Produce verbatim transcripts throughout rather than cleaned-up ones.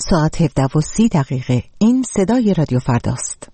ساعت هفده و سی دقیقه. این صدای رادیو فرداست.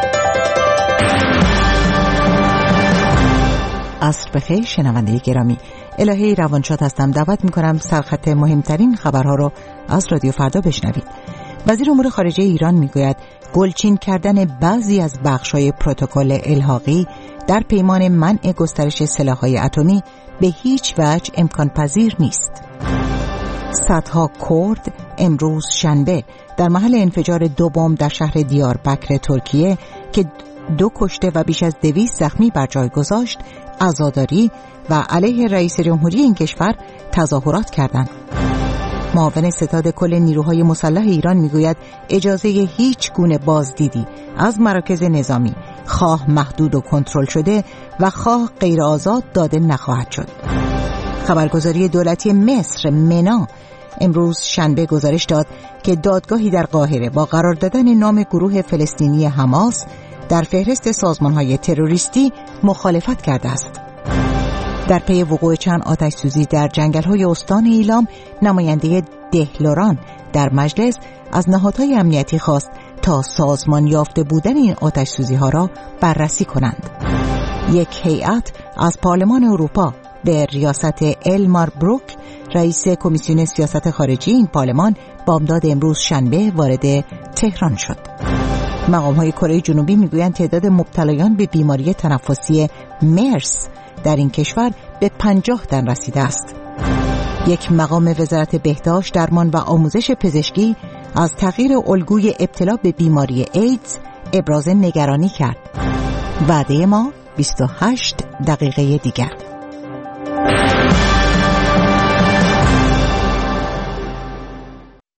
عصر بخیر شنونده گرامی. الهی روانشاد هستم. دعوت میکنم سرخط مهمترین خبرها رو از رادیو فردا بشنوید. وزیر امور خارجه ایران میگوید گلچین کردن بعضی از بخش‌های پروتکل الحاقی در پیمان منع گسترش سلاح‌های اتمی به هیچ وجه امکان پذیر نیست. صدها کرد امروز شنبه در محل انفجار دو بمب در شهر دیاربکر ترکیه که دو کشته و بیش از دویست زخمی بر جای گذاشت عزاداری و علیه رئیس جمهوری این کشور تظاهرات کردند. معاون ستاد کل نیروهای مسلح ایران میگوید اجازه هیچ گونه بازدیدی از مراکز نظامی خواه محدود و کنترل شده و خواه غیر آزاد داده نخواهد شد. خبرگزاری دولتی مصر منا امروز شنبه گزارش داد که دادگاهی در قاهره با قرار دادن نام گروه فلسطینی حماس در فهرست سازمان‌های تروریستی مخالفت کرده است. در پی وقوع چند آتش سوزی در جنگل‌های استان ایلام، نماینده دهلوران در مجلس از نهادهای امنیتی خواست تا سازمان یافته بودن این آتش سوزی‌ها را بررسی کنند. یک هیئت از پارلمان اروپا به ریاست المار بروک، رئیس کمیسیون سیاست خارجی این پارلمان، بامداد امروز شنبه وارد تهران شد. مقام‌های کره جنوبی میگویند تعداد مبتلایان به بیماری تنفسی مرس در این کشور به پنجاه تن رسیده است. یک مقام وزارت بهداشت، درمان و آموزش پزشکی از تغییر الگوی ابتلا به بیماری ایدز ابراز نگرانی کرد. وعده ما بیست و هشت دقیقه دیگر.